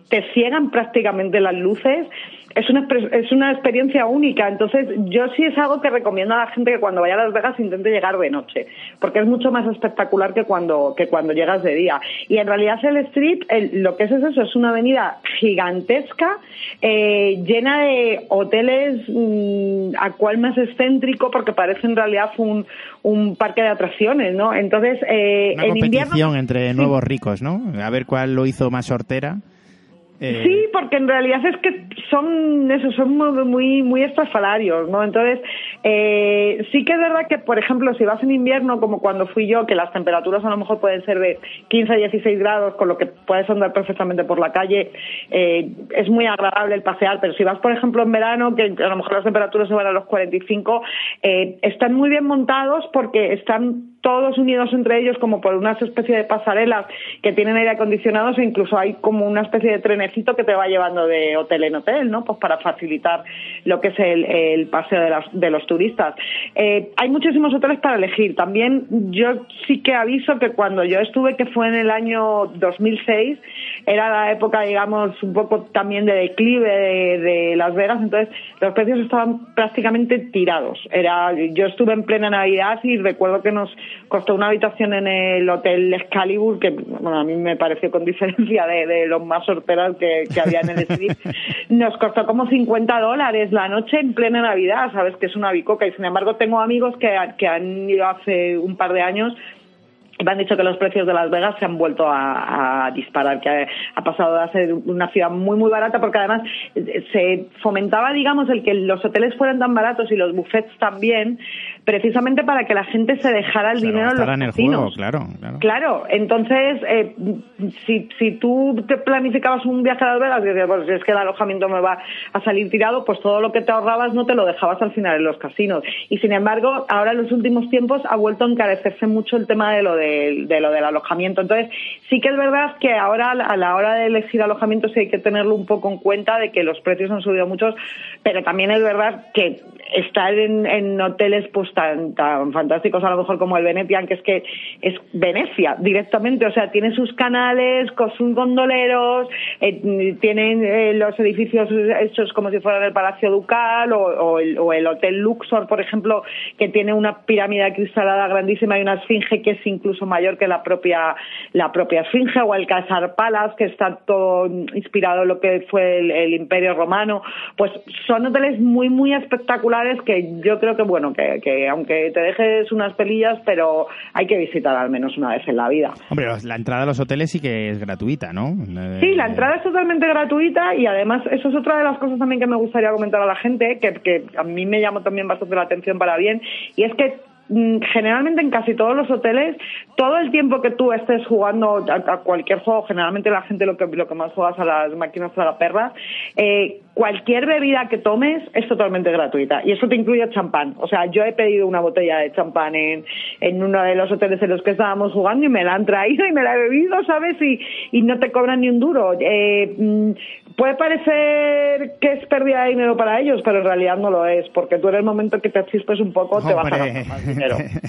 te ciegan prácticamente las luces. Es una experiencia única. Entonces, yo sí es algo que recomiendo a la gente que cuando vaya a Las Vegas intente llegar de noche, porque es mucho más espectacular que cuando llegas de día. Y en realidad el Strip, lo que es eso, es una avenida gigantesca, llena de hoteles, a cual más excéntrico, porque parece en realidad un parque de atracciones, ¿no? Entonces, una en competición invierno, entre nuevos ricos, ¿no? A ver cuál lo hizo más hortera. Sí, porque en realidad es que son muy, muy estrafalarios, ¿no? Entonces, sí que es verdad que, por ejemplo, si vas en invierno, como cuando fui yo, que las temperaturas a lo mejor pueden ser de 15 a 16 grados, con lo que puedes andar perfectamente por la calle, es muy agradable el pasear, pero si vas, por ejemplo, en verano, que a lo mejor las temperaturas se van a los 45, están muy bien montados porque están todos unidos entre ellos como por una especie de pasarelas que tienen aire acondicionados, e incluso hay como una especie de trenecito que te va llevando de hotel en hotel, ¿no? Pues para facilitar lo que es el paseo de los turistas. Hay muchísimos hoteles para elegir. También yo sí que aviso que cuando yo estuve, que fue en el año 2006, era la época, digamos, un poco también de declive de Las Vegas, entonces los precios estaban prácticamente tirados. Yo estuve en plena Navidad y recuerdo que nos costó una habitación en el Hotel Excalibur, que bueno, a mí me pareció con diferencia de los más horteras que había en el Strip, nos costó como $50 la noche en plena Navidad, sabes que es una bicoca, y sin embargo tengo amigos que han ido hace un par de años. Me han dicho que los precios de Las Vegas se han vuelto a disparar, que ha pasado de ser una ciudad muy, muy barata, porque además se fomentaba, digamos, el que los hoteles fueran tan baratos y los buffets también, precisamente para que la gente se dejara el dinero en los casinos. Claro, entonces, si tú te planificabas un viaje a Las Vegas y decías, pues si es que el alojamiento me va a salir tirado, pues todo lo que te ahorrabas no te lo dejabas al final en los casinos. Y sin embargo, ahora en los últimos tiempos ha vuelto a encarecerse mucho el tema de lo del alojamiento. Entonces, sí que es verdad que ahora a la hora de elegir alojamiento sí hay que tenerlo un poco en cuenta, de que los precios han subido mucho, pero también es verdad que estar en hoteles pues tan fantásticos a lo mejor como el Venetian, que es Venecia directamente, o sea, tiene sus canales con sus gondoleros, tienen los edificios hechos como si fueran el Palacio Ducal o el Hotel Luxor, por ejemplo, que tiene una pirámide acristalada grandísima y una esfinge que es incluso mayor que la propia esfinge, o el Caesar Palace, que está todo inspirado en lo que fue el Imperio Romano. Pues son hoteles muy, muy espectaculares que yo creo que, bueno, que aunque te dejes unas pelillas, pero hay que visitar al menos una vez en la vida. Hombre, la entrada a los hoteles sí que es gratuita, ¿no? Sí, la entrada es totalmente gratuita, y además eso es otra de las cosas también que me gustaría comentar a la gente, que a mí me llamó también bastante la atención para bien, y es que generalmente en casi todos los hoteles, todo el tiempo que tú estés jugando a cualquier juego, generalmente la gente lo que más juega es a las máquinas tragaperras, cualquier bebida que tomes es totalmente gratuita, y eso te incluye champán. O sea, yo he pedido una botella de champán en uno de los hoteles en los que estábamos jugando y me la han traído y me la he bebido, ¿sabes? Y no te cobran ni un duro. Puede parecer que es pérdida de dinero para ellos, pero en realidad no lo es, porque tú en el momento que te chispes un poco te vas a gastar más dinero.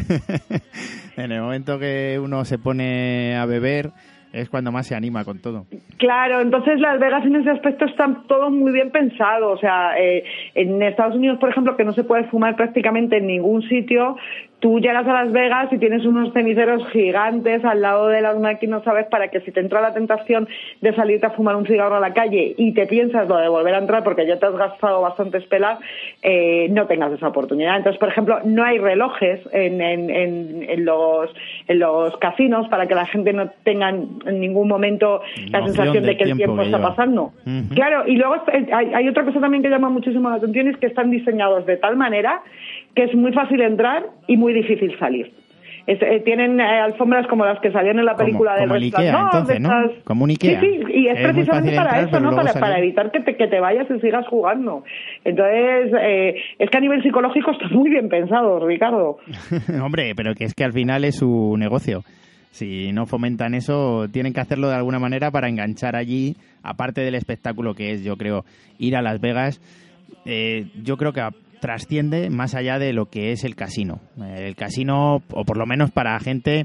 En el momento que uno se pone a beber es cuando más se anima con todo. Claro, entonces Las Vegas en ese aspecto están todos muy bien pensados. O sea, en Estados Unidos, por ejemplo, que no se puede fumar prácticamente en ningún sitio, tú llegas a Las Vegas y tienes unos ceniceros gigantes al lado de las máquinas, ¿sabes? Para que si te entra la tentación de salirte a fumar un cigarro a la calle y te piensas lo de volver a entrar porque ya te has gastado bastantes pelas, no tengas esa oportunidad. Entonces, por ejemplo, no hay relojes en los casinos para que la gente no tenga en ningún momento la sensación de que el tiempo está pasando. Uh-huh. Claro, y luego hay otra cosa también que llama muchísimo la atención, es que están diseñados de tal manera que es muy fácil entrar y muy difícil salir. Tienen alfombras como las que salían en la película del Resplandor, ¿no? Como un Ikea. Sí, y es precisamente para entrar, eso, ¿no? Para evitar que te vayas y sigas jugando. Entonces, es que a nivel psicológico está muy bien pensado, Ricardo. Hombre, pero que es que al final es su negocio. Si no fomentan eso, tienen que hacerlo de alguna manera para enganchar allí, aparte del espectáculo que es, yo creo, ir a Las Vegas. Yo creo que trasciende más allá de lo que es el casino. El casino, o por lo menos para gente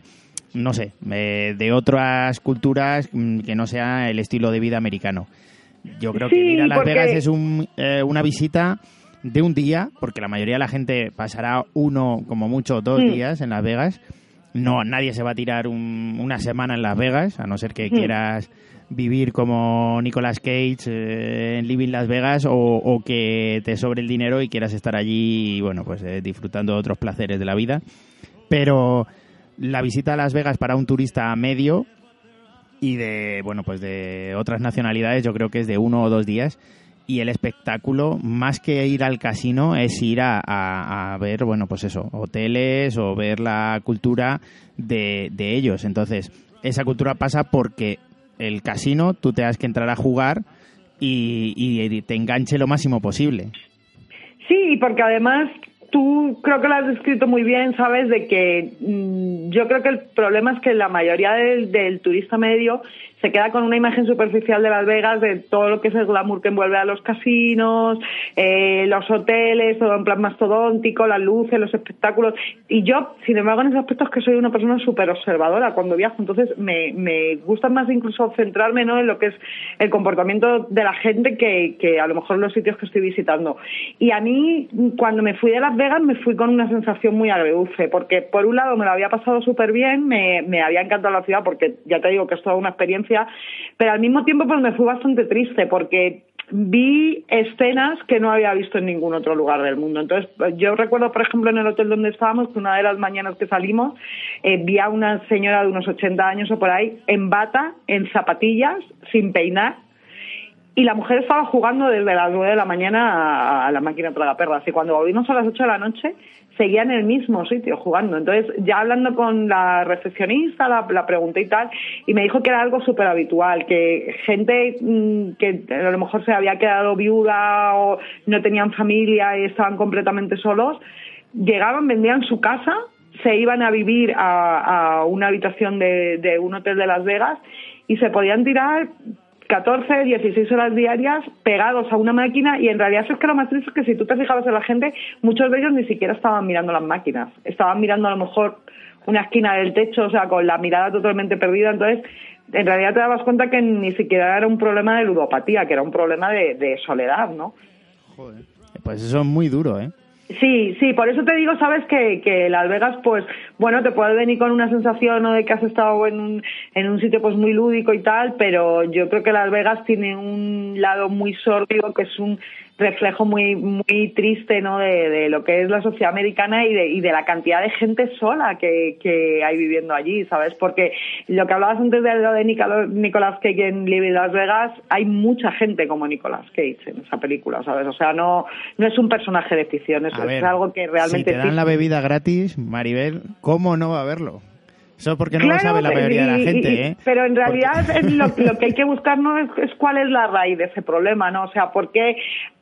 no sé, de otras culturas que no sea el estilo de vida americano. Yo creo que ir a Las Vegas es una visita de un día, porque la mayoría de la gente pasará 1, como mucho 2 días en Las Vegas. No, nadie se va a tirar una semana en Las Vegas, a no ser que quieras vivir como Nicolas Cage en Living Las Vegas o que te sobre el dinero y quieras estar allí, bueno, pues disfrutando de otros placeres de la vida. Pero la visita a Las Vegas para un turista medio y de, bueno, pues de otras nacionalidades, yo creo que es de 1 o 2 días. Y el espectáculo, más que ir al casino, es ir a ver, bueno, pues eso, hoteles o ver la cultura de ellos. Entonces, esa cultura pasa porque el casino, tú te has que entrar a jugar y te enganche lo máximo posible. Sí, porque además tú creo que lo has descrito muy bien, ¿sabes? De que yo creo que el problema es que la mayoría del turista medio se queda con una imagen superficial de Las Vegas, de todo lo que es el glamour que envuelve a los casinos, los hoteles, todo en plan mastodóntico, las luces, los espectáculos. Y yo, sin embargo, en ese aspecto es que soy una persona súper observadora cuando viajo, entonces me gusta más incluso centrarme, ¿no?, en lo que es el comportamiento de la gente que a lo mejor los sitios que estoy visitando. Y a mí, cuando me fui de Las Vegas, me fui con una sensación muy agridulce, porque por un lado me lo había pasado súper bien, me había encantado la ciudad, porque ya te digo que es toda una experiencia, pero al mismo tiempo pues me fui bastante triste porque vi escenas que no había visto en ningún otro lugar del mundo. Entonces yo recuerdo, por ejemplo, en el hotel donde estábamos, que una de las mañanas que salimos vi a una señora de unos 80 años o por ahí en bata, en zapatillas, sin peinar, y la mujer estaba jugando desde las 9 de la mañana a la máquina tragaperras, y cuando volvimos a las 8 de la noche seguía en el mismo sitio jugando. Entonces, ya hablando con la recepcionista, la pregunté y tal, y me dijo que era algo súper habitual, que gente que a lo mejor se había quedado viuda o no tenían familia y estaban completamente solos, llegaban, vendían su casa, se iban a vivir a una habitación de un hotel de Las Vegas y se podían tirar 14, 16 horas diarias pegados a una máquina, y en realidad es que lo más triste es que si tú te fijabas en la gente, muchos de ellos ni siquiera estaban mirando las máquinas, estaban mirando a lo mejor una esquina del techo, o sea, con la mirada totalmente perdida. Entonces, en realidad te dabas cuenta que ni siquiera era un problema de ludopatía, que era un problema de soledad, ¿no? Joder, pues eso es muy duro, ¿eh? Sí, por eso te digo, sabes, que Las Vegas, pues, bueno, te puede venir con una sensación, ¿no?, de que has estado en un sitio pues muy lúdico y tal, pero yo creo que Las Vegas tiene un lado muy sórdido, que es un reflejo muy muy triste, ¿no?, de lo que es la sociedad americana y de la cantidad de gente sola que hay viviendo allí, ¿sabes? Porque lo que hablabas antes de lo de Nicolas Cage en Living Las Vegas, hay mucha gente como Nicolas Cage en esa película, ¿sabes? O sea, no es un personaje de ficción, es algo que realmente... Si te dan la bebida gratis, Maribel, ¿cómo no va a verlo? Eso porque no lo sabe la mayoría de la gente, ¿eh? Pero en realidad lo que hay que buscar no es cuál es la raíz de ese problema, ¿no? O sea, ¿por qué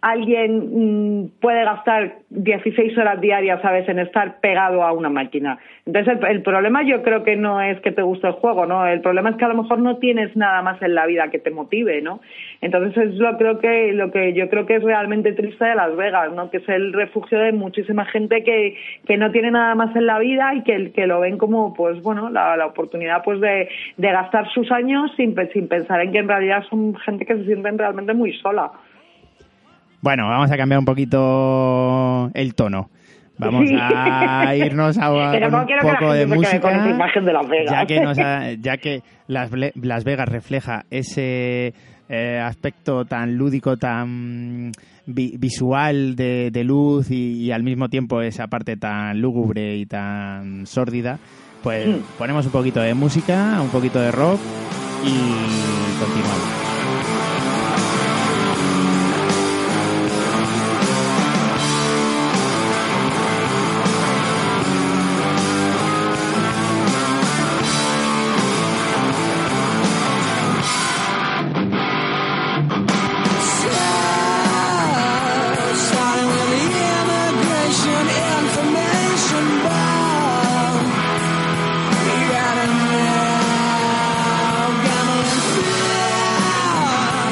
alguien puede gastar 16 horas diarias, ¿sabes?, en estar pegado a una máquina? Entonces el problema yo creo que no es que te guste el juego, ¿no? El problema es que a lo mejor no tienes nada más en la vida que te motive, ¿no? Entonces es lo que yo creo que es realmente triste de Las Vegas, ¿no? Que es el refugio de muchísima gente que no tiene nada más en la vida y que lo ven como, pues bueno, la oportunidad pues de gastar sus años sin pensar en que en realidad son gente que se sienten realmente muy sola. Bueno, vamos a cambiar un poquito el tono. Vamos a irnos a un poco de música, con esa imagen de Las Vegas. ya que Las Vegas refleja ese aspecto tan lúdico, tan visual de luz y al mismo tiempo esa parte tan lúgubre y tan sórdida, pues ponemos un poquito de música, un poquito de rock y continuamos. Gambling fear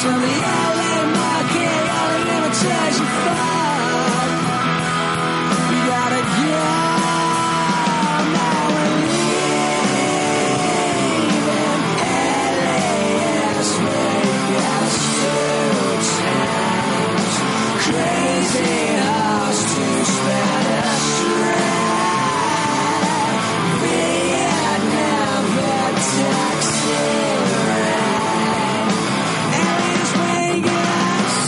till the LA market, all it ever tells you fall. You gotta go. Now we're leaving LAS, Vegas, two times. Crazy house to Spanish ride. Vietnam, the taxi ride. LA's Vegas.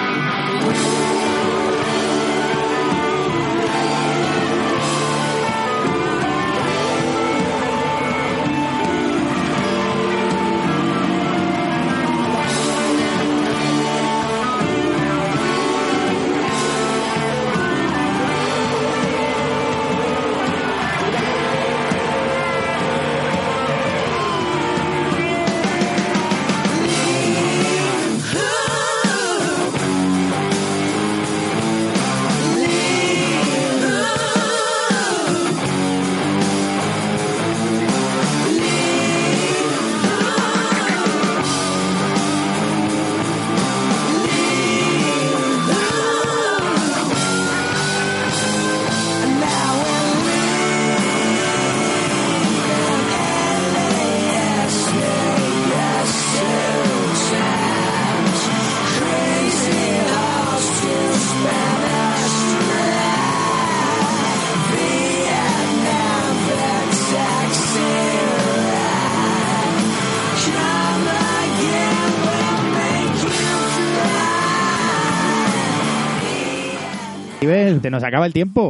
Se nos acaba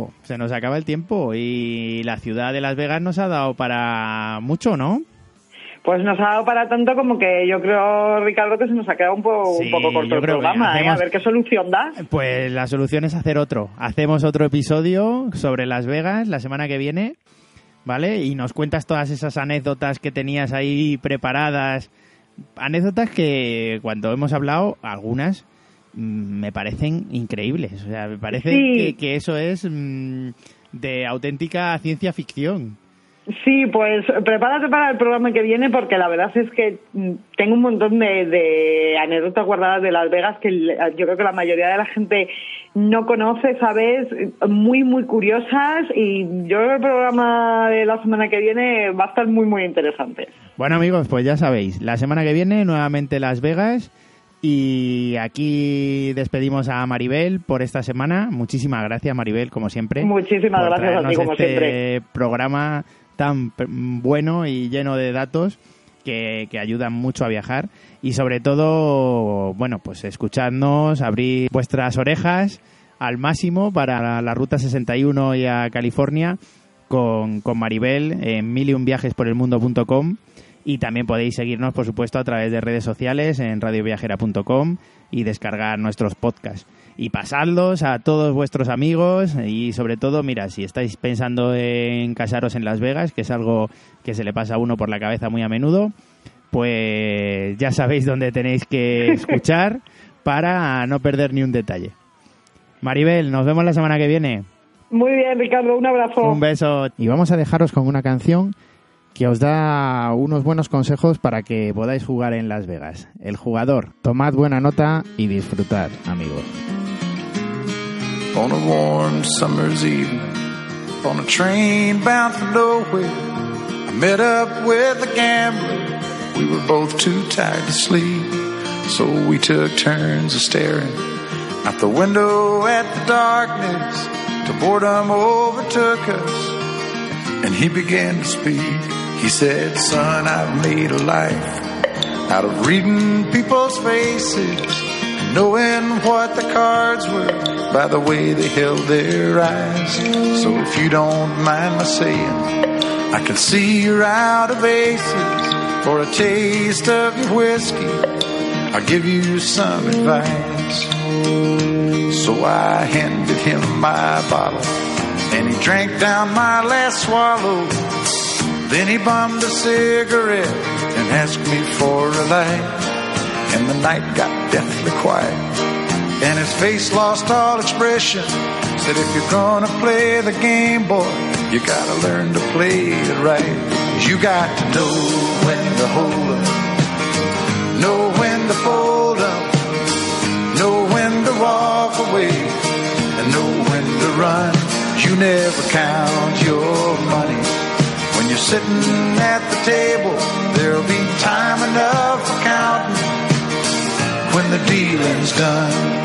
el tiempo y la ciudad de Las Vegas nos ha dado para mucho, ¿no? Pues nos ha dado para tanto como que yo creo, Ricardo, que se nos ha quedado un poco corto el programa. A ver qué solución da. Pues la solución es hacer otro. Hacemos otro episodio sobre Las Vegas la semana que viene, ¿vale? Y nos cuentas todas esas anécdotas que tenías ahí preparadas. Anécdotas que cuando hemos hablado, algunas me parecen increíbles. O sea, me parece que eso es de auténtica ciencia ficción. Sí, pues prepárate para el programa que viene porque la verdad es que tengo un montón de anécdotas guardadas de Las Vegas que yo creo que la mayoría de la gente no conoce, ¿sabes? Muy, muy curiosas y yo creo que el programa de la semana que viene va a estar muy, muy interesante. Bueno, amigos, pues ya sabéis, la semana que viene nuevamente Las Vegas. Y aquí despedimos a Maribel por esta semana. Muchísimas gracias, Maribel, como siempre. Muchísimas gracias a ti, como siempre. Programa tan bueno y lleno de datos que ayudan mucho a viajar. Y sobre todo, bueno, pues escuchadnos, abrir vuestras orejas al máximo para la Ruta 61 y a California con Maribel en miliunviajesporelmundo.com. Y también podéis seguirnos, por supuesto, a través de redes sociales en radioviajera.com y descargar nuestros podcasts. Y pasadlos a todos vuestros amigos y, sobre todo, mira, si estáis pensando en casaros en Las Vegas, que es algo que se le pasa a uno por la cabeza muy a menudo, pues ya sabéis dónde tenéis que escuchar para no perder ni un detalle. Maribel, nos vemos la semana que viene. Muy bien, Ricardo, un abrazo. Un beso. Y vamos a dejaros con una canción que os da unos buenos consejos para que podáis jugar en Las Vegas. El Jugador. Tomad buena nota y disfrutad, amigos. On a warm summer's evening, on a train bound for nowhere, I met up with a gambler. We were both too tired to sleep, so we took turns of staring out the window at the darkness till boredom overtook us, and he began to speak. He said, son, I've made a life out of reading people's faces, knowing what the cards were by the way they held their eyes. So if you don't mind my saying, I can see you're out of aces. For a taste of your whiskey, I'll give you some advice. So I handed him my bottle, and he drank down my last swallow. Then he bummed a cigarette and asked me for a light. And the night got deathly quiet, and his face lost all expression. Said, if you're gonna play the game, boy, you gotta learn to play it right. You got to know when to hold up, know when to fold up, never count your money. When you're sitting at the table, there'll be time enough for counting when the dealing's done.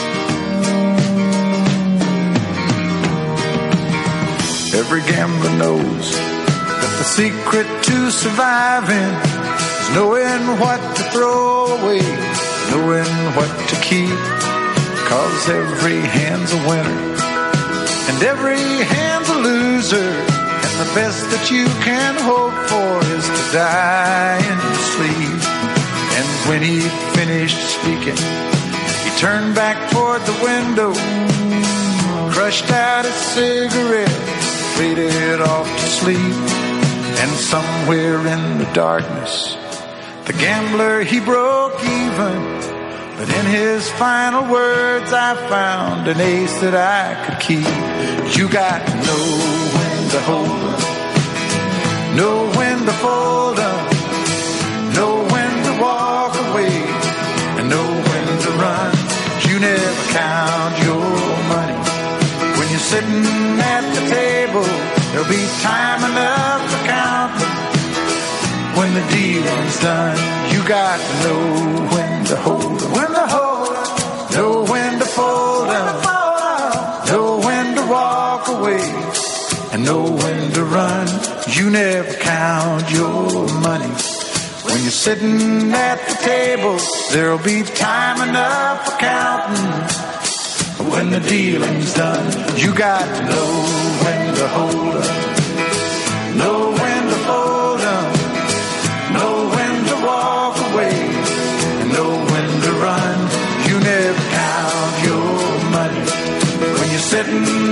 Every gambler knows that the secret to surviving is knowing what to throw away, knowing what to keep. 'Cause every hand's a winner and every hand's a loser, and the best that you can hope for is to die in your sleep. And when he finished speaking, he turned back toward the window, crushed out his cigarette, faded off to sleep. And somewhere in the darkness, the gambler, he broke even. But in his final words, I found an ace that I could keep. You got to know when to hold up, know when to fold up, know when to walk away, and know when to run. You never count your money. When you're sitting at the table, there'll be time enough for counting when the dealing's done. You got to know when to hold them, when to hold them, know when to fold them, know when to walk away, and know when to run. You never count your money. When you're sitting at the table, there'll be time enough for counting when the dealing's done. You got to know when to hold them, know when to fold them, know when to walk away, and know when to run. You never count your money when you're sitting